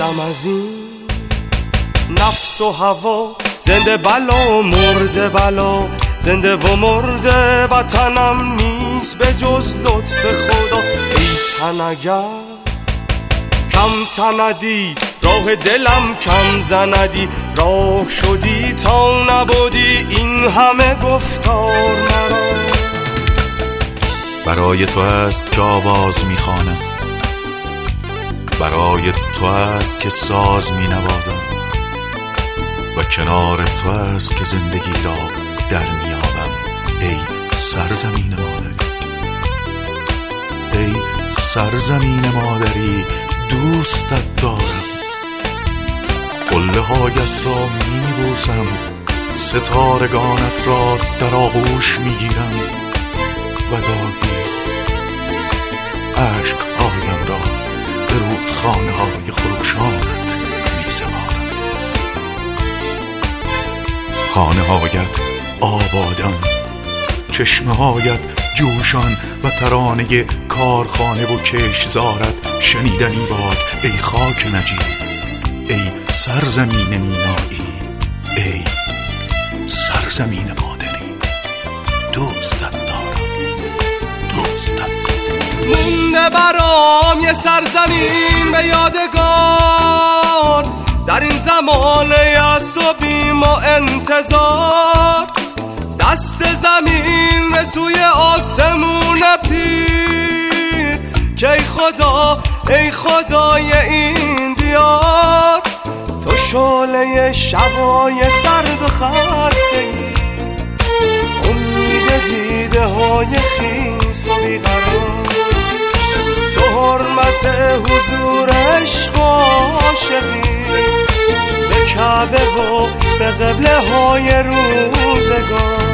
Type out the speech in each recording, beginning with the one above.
دستم از این نفس و هوا، زنده بلا مرده بلا، زنده و مرده وطنم نیست به جز لطف خدا. ای تن اگر کم تندی، راه دلم کم زندی، راه شدی تا نبودی این همه گفتار مرا. برای تو است که آواز میخوانم، برای تو است که ساز مینوازم و کنار تو است که زندگی را در میابم. ای سرزمین مادری، ای سرزمین مادری، دوستت دارم. قله هایت را میبوسم، ستارگانت را در آغوش میگیرم و گاهی عشقهایم را به رودخانه های خروشانت میسپارم. خانه هایت آبادان، چشمه هایت جوشان و ترانه کارخانه و کشتزارت شنیدنی باد. ای خاک نجیب، ای سرزمین مینایی، ای سرزمین مادری، دوستت دارم، دوستت دارم. مونده برام یه سرزمین به یادگار در این زمان یأس و بیم و انتظار. دست زمین به سوی آسمون پیر که ای خدا، ای خدای این دیار. تو شعله شبای سرد و خسته ای، امید دیده های خیس و بیقرار. تو حرمت حضور عشق و عاشقی به کعبه و به قبله های روزگار.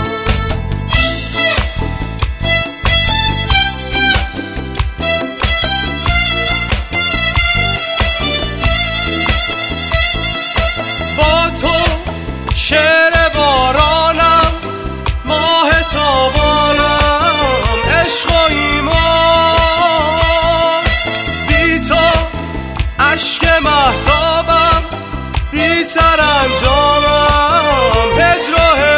با تو شعر بارانم، ماه تابانم، عشق و ایمان. بی تو عشق مهتابم، بی سرانجامم، هجر و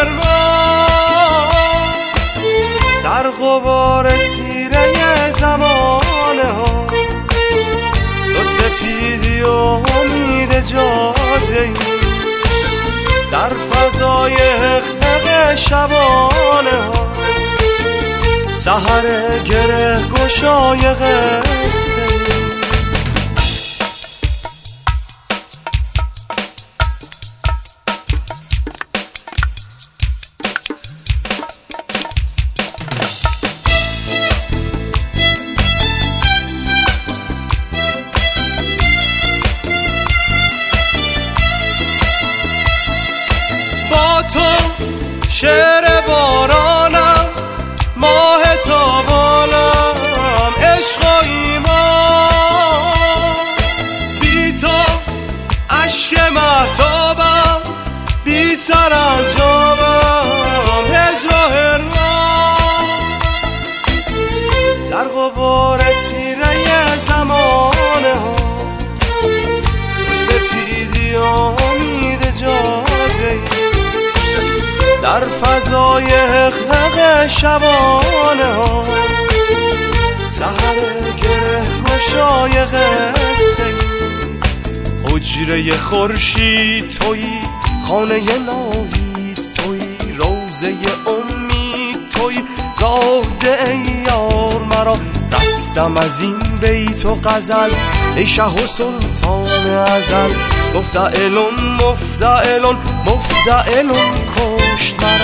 حرمان. در غبار تیره زمانه ها تو سپیدی و امید جاده ای. در فضای حقیق شبانه ها سحر گره گشای قصه. با تو شعر بارانم، ماه تابانم، عشق و ایمان. بی تو عشق مهتابم، بی سرانجامم، هجر و حرمان. در غبار تیره زمانه ها تو سپیدی و امید جاده ای. در فضای حقیق شبانه ها سحر گره گشای قصه ای. حجره خورشید تویی، خانه ناهید تویی، روزه امید تویی، راه ده ای یار مرا. رستم از این بیت و غزل ای شه و سلطان ازل. مفتعلون مفتعلون مفتعلون کشت مرا.